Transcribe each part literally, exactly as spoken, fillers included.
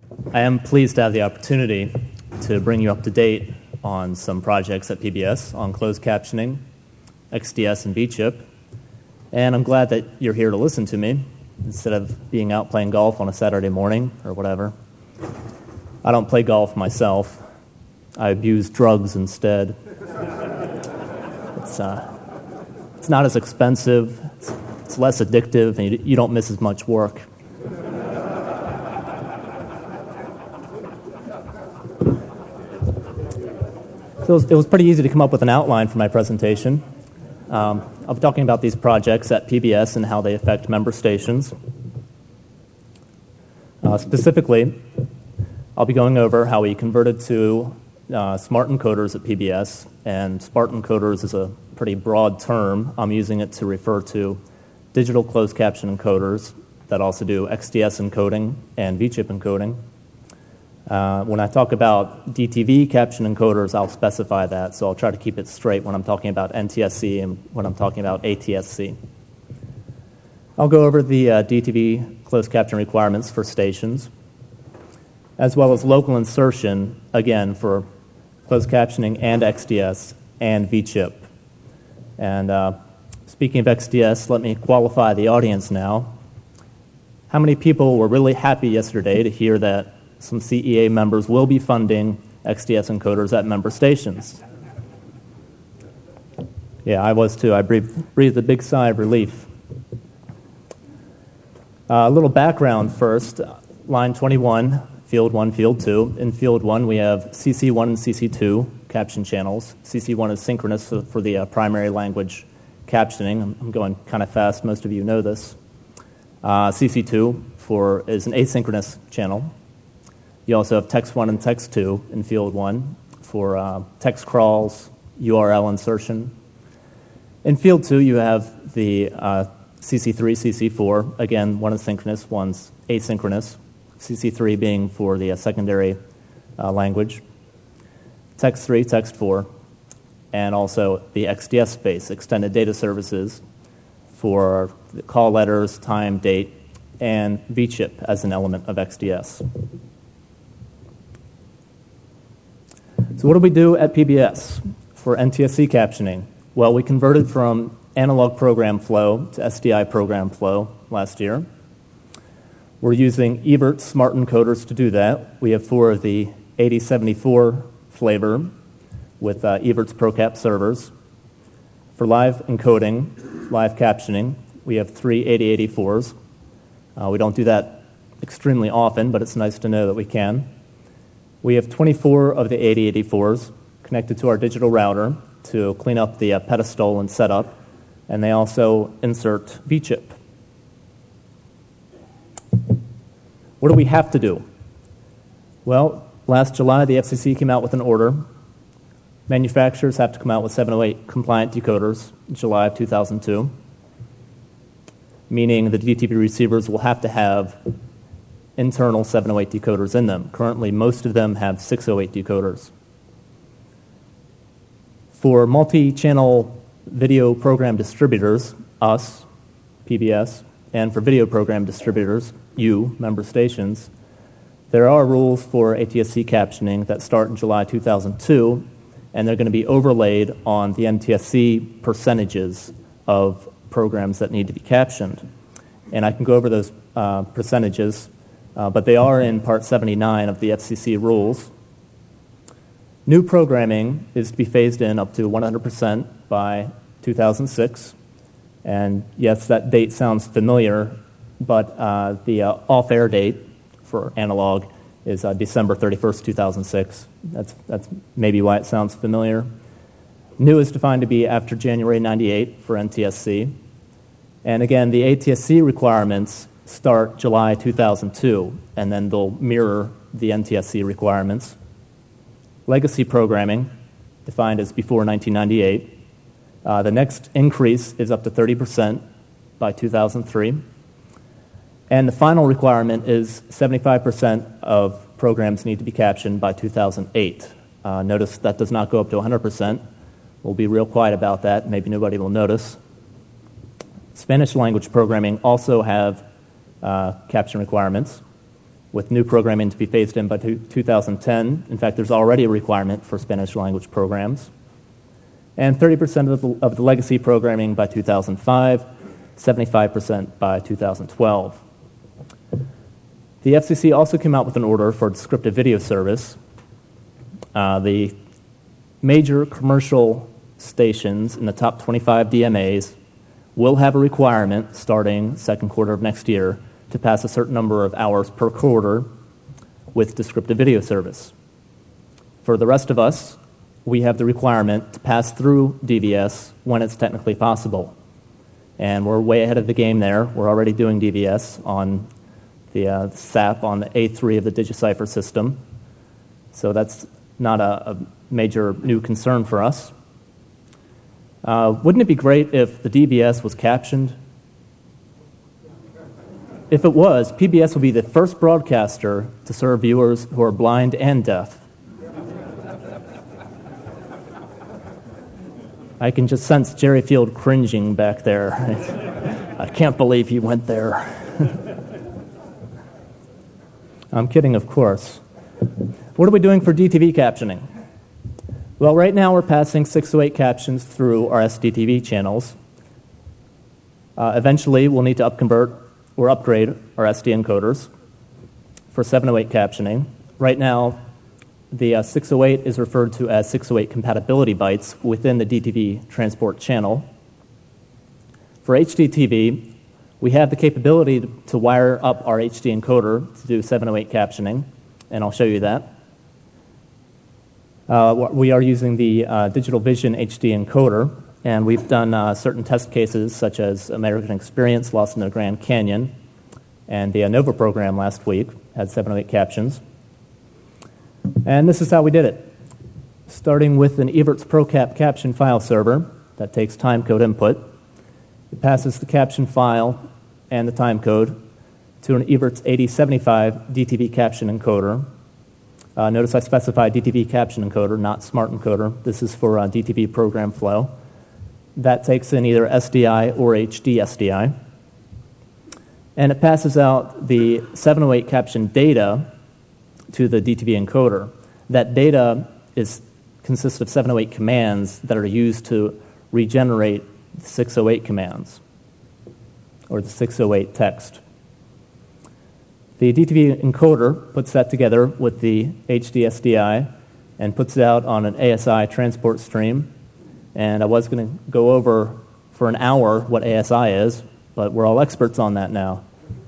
I am pleased to have the opportunity to bring you up to date on some projects at P B S on closed captioning, X D S, and V CHIP, and I'm glad that you're here to listen to me instead of being out playing golf on a Saturday morning or whatever. I don't play golf myself. I abuse drugs instead. It's, uh, it's not as expensive, it's, it's less addictive, and you, you don't miss as much work. So it was, it was pretty easy to come up with an outline for my presentation. Um, I'll be talking about these projects at P B S and how they affect member stations. Uh, specifically, I'll be going over how we converted to uh, smart encoders at P B S, and smart encoders is a pretty broad term. I'm using it to refer to digital closed caption encoders that also do X D S encoding and V CHIP encoding. Uh, when I talk about D T V caption encoders, I'll specify that, so I'll try to keep it straight when I'm talking about N T S C and when I'm talking about A T S C. I'll go over the uh, D T V closed caption requirements for stations, as well as local insertion, again, for closed captioning and X D S and V CHIP. And uh, speaking of X D S, let me qualify the audience now. How many people were really happy yesterday to hear that some C E A members will be funding X D S encoders at member stations? Yeah, I was too. I breathed, breathed a big sigh of relief. Uh, a little background first. Line twenty-one, Field one, Field two. In Field one, we have C C one and C C two caption channels. C C one is synchronous for the uh, primary language captioning. I'm, I'm going kind of fast. Most of you know this. Uh, C C two for, is an asynchronous channel. You also have text one and text two in Field one for uh, text crawls, U R L insertion. In Field two, you have the uh, C C three, C C four. Again, one is synchronous, one's asynchronous. C C three being for the uh, secondary uh, language. Text three, text four, and also the X D S space, extended data services for the call letters, time, date, and V CHIP as an element of X D S. So what do we do at P B S for N T S C captioning? Well, we converted from analog program flow to S D I program flow last year. We're using Evertz smart encoders to do that. We have four of the eighty seventy-four flavor with uh, Evertz ProCap servers. For live encoding, live captioning, we have three eighty eighty-fours. Uh, we don't do that extremely often, but it's nice to know that we can. We have twenty-four of the eighty eighty-fours connected to our digital router to clean up the uh, pedestal and setup, and they also insert V CHIP. What do we have to do? Well, last July, the F C C came out with an order. Manufacturers have to come out with seven oh eight compliant decoders in July of two thousand two, meaning the D T V receivers will have to have internal seven oh eight decoders in them. Currently, most of them have six oh eight decoders. For multi-channel video program distributors, us, P B S, and for video program distributors, you, member stations, there are rules for A T S C captioning that start in July two thousand two, and they're going to be overlaid on the N T S C percentages of programs that need to be captioned. And I can go over those uh, percentages, uh, but they are in Part seventy-nine of the F C C rules. New programming is to be phased in up to one hundred percent by two thousand six. And yes, that date sounds familiar, but uh, the uh, off-air date for analog is uh, December thirty-first, two thousand six. That's, that's maybe why it sounds familiar. New is defined to be after January ninety-eight for N T S C. And again, the A T S C requirements start July two thousand two, and then they'll mirror the N T S C requirements. Legacy programming, defined as before nineteen ninety-eight. Uh, the next increase is up to thirty percent by two thousand three. And the final requirement is seventy-five percent of programs need to be captioned by two thousand eight. Uh, notice that does not go up to one hundred percent. We'll be real quiet about that. Maybe nobody will notice. Spanish language programming also have uh, caption requirements. with new programming to be phased in by two thousand ten. In fact, there's already a requirement for Spanish language programs. And thirty percent of the, of the legacy programming by two thousand five, seventy-five percent by two thousand twelve. The F C C also came out with an order for descriptive video service. Uh, the major commercial stations in the top twenty-five D M As will have a requirement starting second quarter of next year to pass a certain number of hours per quarter with descriptive video service. For the rest of us, we have the requirement to pass through D V S when it's technically possible. And we're way ahead of the game there. We're already doing D V S on the uh, S A P on the A three of the DigiCipher system. So that's not a, a major new concern for us. Uh, wouldn't it be great if the D V S was captioned? If it was, P B S would be the first broadcaster to serve viewers who are blind and deaf. I can just sense Jerry Field cringing back there. I can't believe he went there. I'm kidding, of course. What are we doing for D T V captioning? Well, right now we're passing six oh eight captions through our S D T V channels. Uh, eventually, we'll need to upconvert or upgrade our S D encoders for seven oh eight captioning. Right now, the uh, six oh eight is referred to as six oh eight compatibility bytes within the D T V transport channel. For H D T V, we have the capability to, to wire up our H D encoder to do seven oh eight captioning, and I'll show you that. Uh, we are using the uh, Digital Vision H D encoder, and we've done uh, certain test cases such as American Experience, Lost in the Grand Canyon, and the ANOVA program last week had seven oh eight captions. And this is how we did it. Starting with an Evertz ProCap caption file server that takes timecode input. It passes the caption file and the timecode to an Evertz eighty seventy-five D T V caption encoder. Uh, notice I specified D T V caption encoder, not smart encoder. This is for uh, D T V program flow. That takes in either S D I or H D S D I. And it passes out the seven oh eight caption data to the D T V encoder. That data is consists of seven oh eight commands that are used to regenerate the six oh eight commands, or the six oh eight text. The D T V encoder puts that together with the H D S D I and puts it out on an A S I transport stream. And I was going to go over for an hour what A S I is, but we're all experts on that now.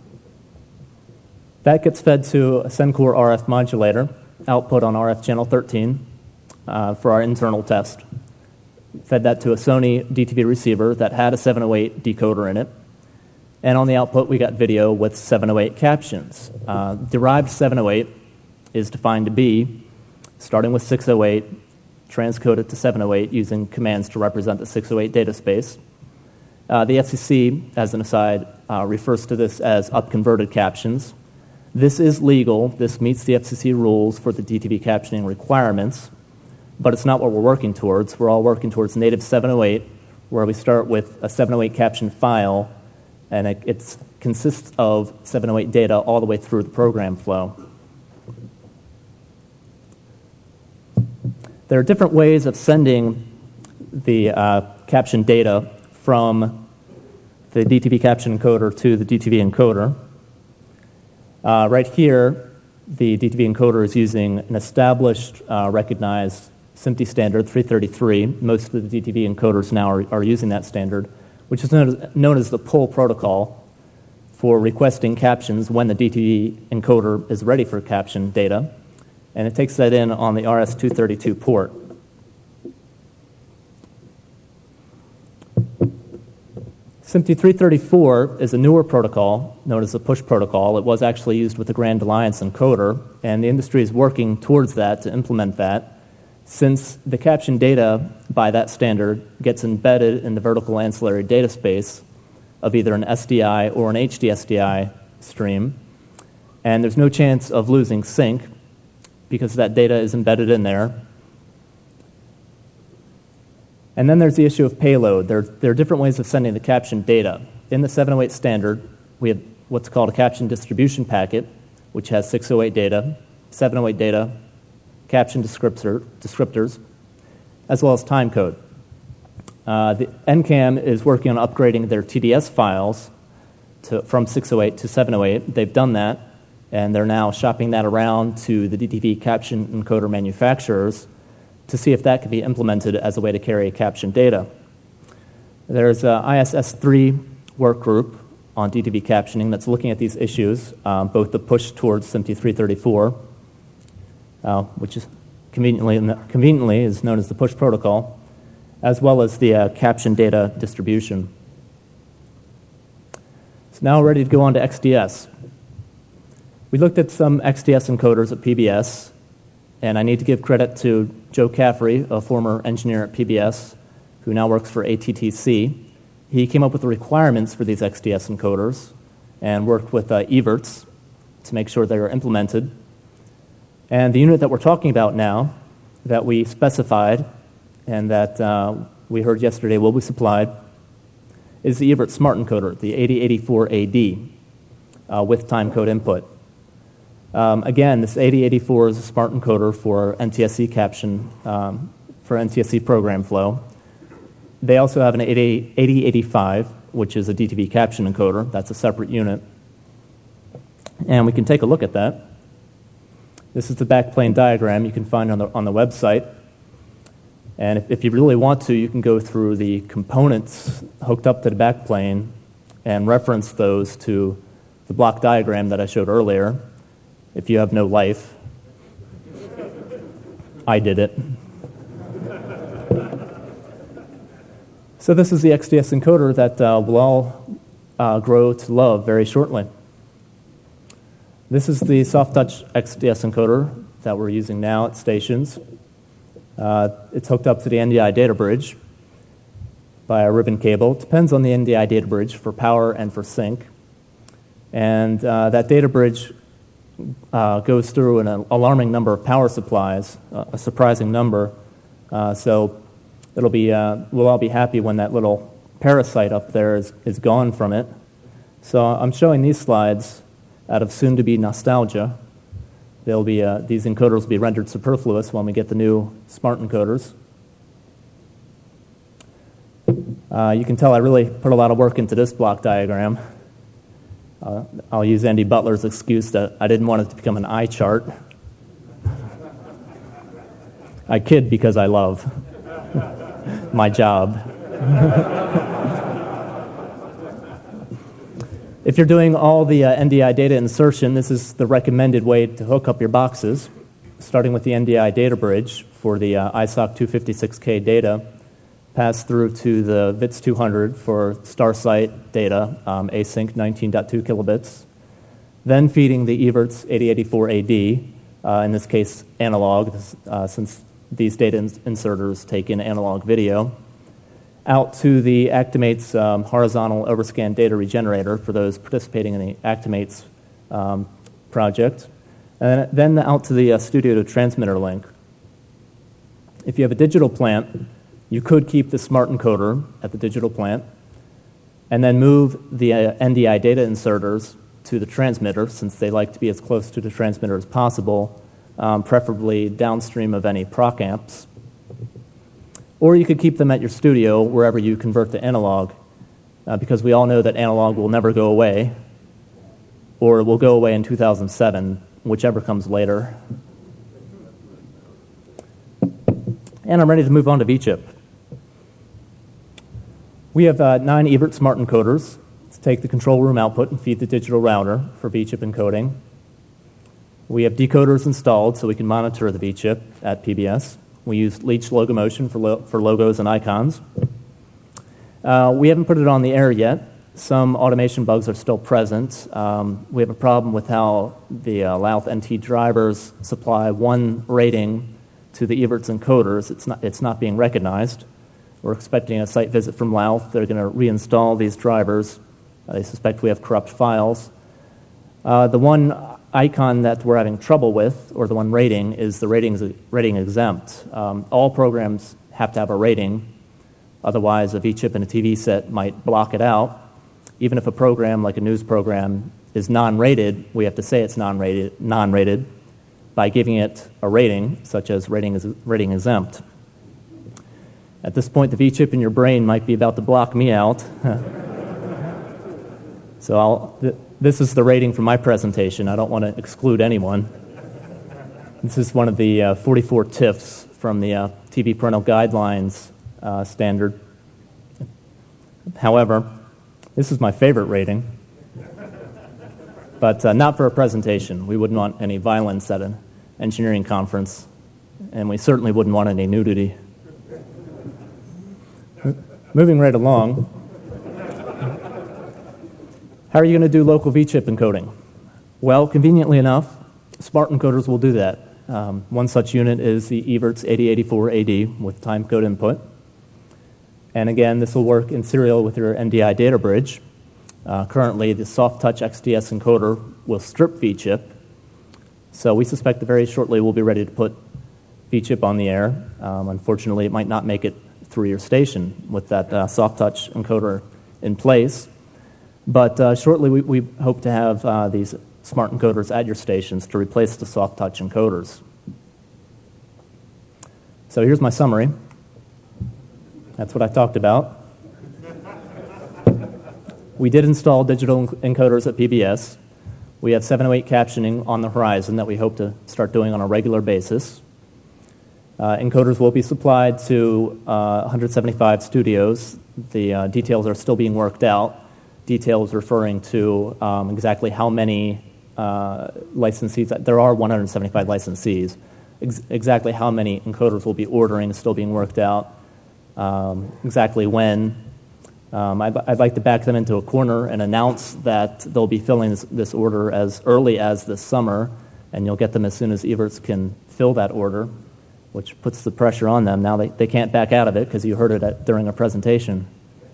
That gets fed to a Sencore R F modulator, output on R F channel thirteen uh, for our internal test. Fed that to a Sony D T V receiver that had a seven oh eight decoder in it. And on the output, we got video with seven oh eight captions. Uh, derived seven oh eight is defined to be, starting with six oh eight, transcoded to seven oh eight using commands to represent the six oh eight data space. Uh, the F C C, as an aside, uh, refers to this as upconverted captions. This is legal. This meets the F C C rules for the D T V captioning requirements, but it's not what we're working towards. We're all working towards native seven oh eight, where we start with a seven oh eight caption file, and it it's, consists of seven oh eight data all the way through the program flow. There are different ways of sending the uh, caption data from the D T V caption encoder to the D T V encoder. Uh, right here, the D T V encoder is using an established, uh, recognized S M P T E standard three thirty-three. Most of the D T V encoders now are, are using that standard, which is known as, known as the pull protocol for requesting captions when the D T V encoder is ready for caption data. And it takes that in on the R S two thirty-two port. S M P T E three thirty-four is a newer protocol known as the push protocol. It was actually used with the Grand Alliance encoder, and the industry is working towards that to implement that, since the caption data by that standard gets embedded in the vertical ancillary data space of either an S D I or an H D S D I stream, and there's no chance of losing sync because that data is embedded in there. And then there's the issue of payload. There, there are different ways of sending the caption data. In the seven oh eight standard, we have what's called a caption distribution packet, which has six oh eight data, seven oh eight data, caption descriptor, descriptors, as well as timecode. Uh, the N CAM is working on upgrading their T D S files to, from six oh eight to seven oh eight. They've done that, and they're now shopping that around to the D T V caption encoder manufacturers to see if that can be implemented as a way to carry caption data. There's a I S S three work group on D T V captioning that's looking at these issues, um, both the push towards S M P T E three thirty-four, uh, which is conveniently, conveniently is known as the push protocol, as well as the uh, caption data distribution. So now we're ready to go on to X D S. We looked at some X D S encoders at P B S, and I need to give credit to Joe Caffrey, a former engineer at P B S, who now works for A T T C. He came up with the requirements for these X D S encoders and worked with uh, everts to make sure they were implemented. And the unit that we're talking about now, that we specified and that uh, we heard yesterday will be supplied, is the everts Smart Encoder, the eighty eighty-four A D, uh, with timecode input. Um, again, this eighty eighty-four is a Smart Encoder for N T S C caption, um, for N T S C program flow. They also have an eighty eighty-five, which is a D T V caption encoder. That's a separate unit. And we can take a look at that. This is the backplane diagram you can find on the, on the website. And if, if you really want to, you can go through the components hooked up to the backplane and reference those to the block diagram that I showed earlier. If you have no life, I did it. So this is the X D S encoder that uh, we'll all uh, grow to love very shortly. This is the soft touch X D S encoder that we're using now at stations. Uh, it's hooked up to the N D I data bridge by a ribbon cable. It depends on the N D I data bridge for power and for sync. And uh, that data bridge uh, goes through an alarming number of power supplies, uh, a surprising number. Uh, so it'll be, uh, we'll all be happy when that little parasite up there is, is gone from it. So I'm showing these slides out of soon-to-be nostalgia. They'll be, uh, these encoders will be rendered superfluous when we get the new smart encoders. Uh, you can tell I really put a lot of work into this block diagram. Uh, I'll use Andy Butler's excuse that I didn't want it to become an eye chart. I kid because I love my job. If you're doing all the uh, N D I data insertion, this is the recommended way to hook up your boxes, starting with the N D I data bridge for the uh, I S O C two fifty-six K data, pass through to the V I T S two hundred for StarSight data, um, async nineteen point two kilobits, then feeding the everts eighty eighty-four A D, uh, in this case analog, uh, since these data ins inserters take in analog video, out to the Actimates um, horizontal overscan data regenerator for those participating in the Actimates um, project, and then out to the uh, studio to transmitter link. If you have a digital plant, you could keep the smart encoder at the digital plant and then move the uh, N D I data inserters to the transmitter, since they like to be as close to the transmitter as possible, um, preferably downstream of any proc amps. Or you could keep them at your studio wherever you convert to analog, uh, because we all know that analog will never go away, or it will go away in two thousand seven, whichever comes later. And I'm ready to move on to V chip. We have uh, nine everts smart encoders to take the control room output and feed the digital router for V chip encoding. We have decoders installed so we can monitor the V chip at P B S. We use Leech Logomotion for, lo for logos and icons. Uh, we haven't put it on the air yet. Some automation bugs are still present. Um, we have a problem with how the uh, Louth N T drivers supply one rating to the everts encoders. It's not, it's not being recognized. We're expecting a site visit from Louth. They're going to reinstall these drivers. Uh, they suspect we have corrupt files. Uh, the one icon that we're having trouble with, or the one rating, is the ratings, rating exempt. Um, all programs have to have a rating. Otherwise, a V chip and a T V set might block it out. Even if a program like a news program is non-rated, we have to say it's non-rated, non-rated by giving it a rating, such as rating, is, rating exempt. At this point, the V-chip in your brain might be about to block me out. So I'll, th- this is the rating for my presentation. I don't want to exclude anyone. This is one of the uh, forty-four T I Fs from the uh, T V Parental Guidelines uh, standard. However, this is my favorite rating, but uh, not for a presentation. We wouldn't want any violence at an engineering conference, and we certainly wouldn't want any nudity. Moving right along, how are you going to do local V-chip encoding? Well, conveniently enough, smart encoders will do that. Um, one such unit is the Evertz eighty eighty-four A D with timecode input. And again, this will work in serial with your N D I data bridge. Uh, currently, the SoftTouch X D S encoder will strip V-chip. So we suspect that very shortly we'll be ready to put V-chip on the air. Um, unfortunately, it might not make it through your station with that uh, SoftTouch encoder in place. But uh, shortly, we, we hope to have uh, these smart encoders at your stations to replace the SoftTouch encoders. So here's my summary. That's what I talked about. We did install digital encoders at P B S. We have seven oh eight captioning on the horizon that we hope to start doing on a regular basis. Uh, encoders will be supplied to uh, one hundred seventy-five studios. The uh, details are still being worked out. Details referring to um, exactly how many uh, licensees. There are one hundred seventy-five licensees. Ex- exactly how many encoders we'll be ordering is still being worked out. Um, exactly when. Um, I'd, I'd like to back them into a corner and announce that they'll be filling this, this order as early as this summer, and you'll get them as soon as Evertz can fill that order, which puts the pressure on them. Now they, they can't back out of it because you heard it at, during a presentation.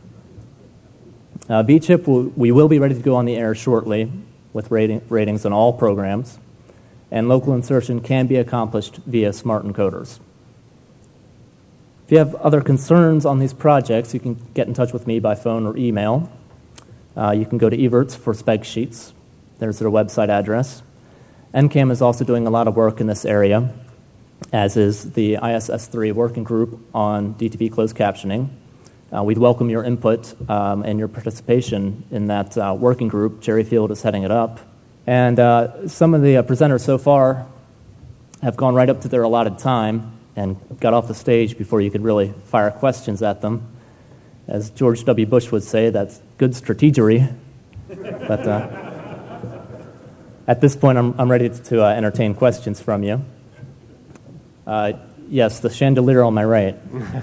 Uh, V-chip, will, we will be ready to go on the air shortly with rating, ratings on all programs, and local insertion can be accomplished via smart encoders. If you have other concerns on these projects, you can get in touch with me by phone or email. Uh, you can go to Evertz for spec sheets. There's their website address. N C A M is also doing a lot of work in this area, as is the I S S three working group on D T V closed captioning. Uh, we'd welcome your input um, and your participation in that uh, working group. Jerry Field is heading it up. And uh, some of the uh, presenters so far have gone right up to their allotted time and got off the stage before you could really fire questions at them. As George W. Bush would say, that's good strategery. But uh, at this point, I'm, I'm ready to uh, entertain questions from you. Uh, yes, the chandelier on my right.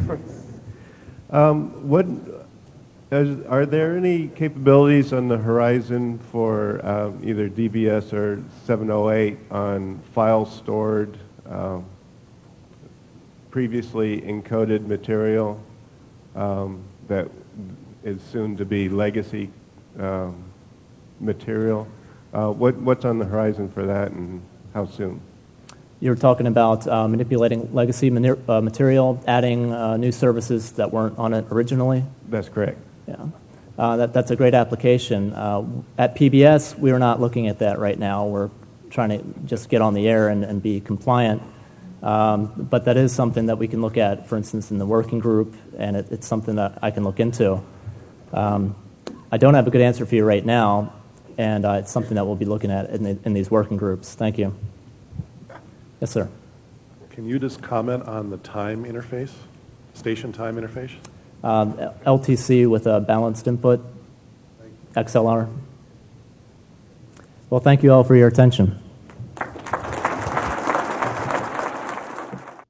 um, what is, are there any capabilities on the horizon for um, either D B S or seven oh eight on files stored, um, previously encoded material um, that is soon to be legacy um, material? Uh, what, what's on the horizon for that, and how soon? You're talking about uh, manipulating legacy mani- uh, material, adding uh, new services that weren't on it originally? That's correct. Yeah, uh, that, that's a great application. Uh, at P B S, we're not looking at that right now. We're trying to just get on the air and, and be compliant. Um, but that is something that we can look at, for instance, in the working group, and it, it's something that I can look into. Um, I don't have a good answer for you right now, and uh, it's something that we'll be looking at in, the, in these working groups. Thank you. Yes, sir. Can you just comment on the time interface, station time interface? Um, L T C with a balanced input, X L R. Well, thank you all for your attention.